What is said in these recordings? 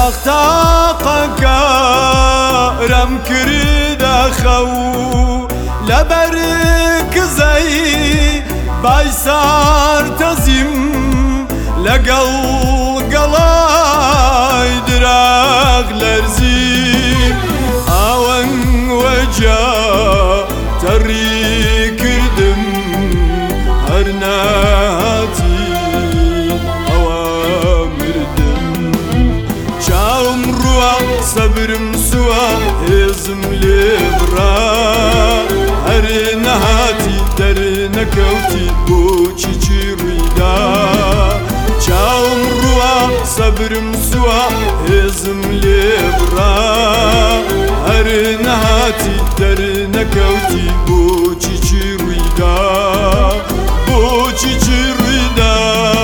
تاقتاقك رم كرد خو لبرك زي بايسار تزيم لقل قلاي دراغ لرزيم آوان وجا تري كردم هرناتي أوامردم شاوم روا صبرم سوا هزم لبرا هرناتي درنكوتي بوچي چيرويدا شاوم روا صبرم سوا هزم لبرا هرناتي درنكوتي بوچي چيرويدا بوچي چيرويدا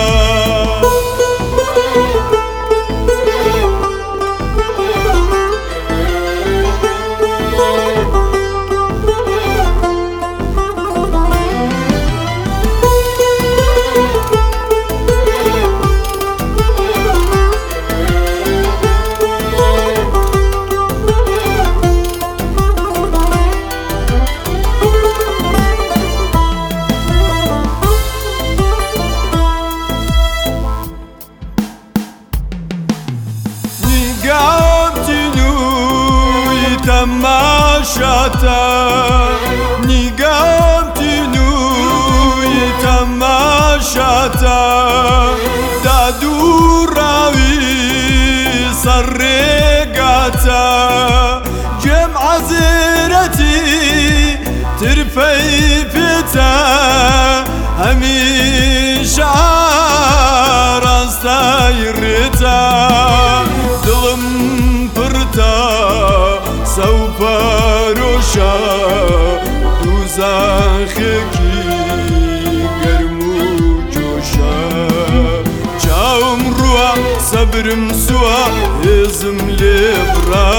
تماشاتا نيقامتي نوي تماشاتا دادو راوي صرقاتا جمع زيرتي ترفي فتا هميش عار سايرتا ظلم فرتا سوف روشا دوزاخكي قرمو جوشا جاوم روا صبرم سوا هزم لبرا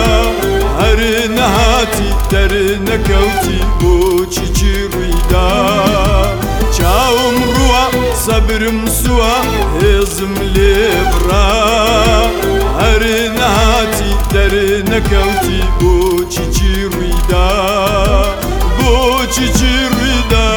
هرنهاتي درنكوتي بوچي چيرويدا جاوم روا صبرم سوا هزم لبرا هرنهاتي درنكوتي بوچي چيرويدا بوچي چيرويدا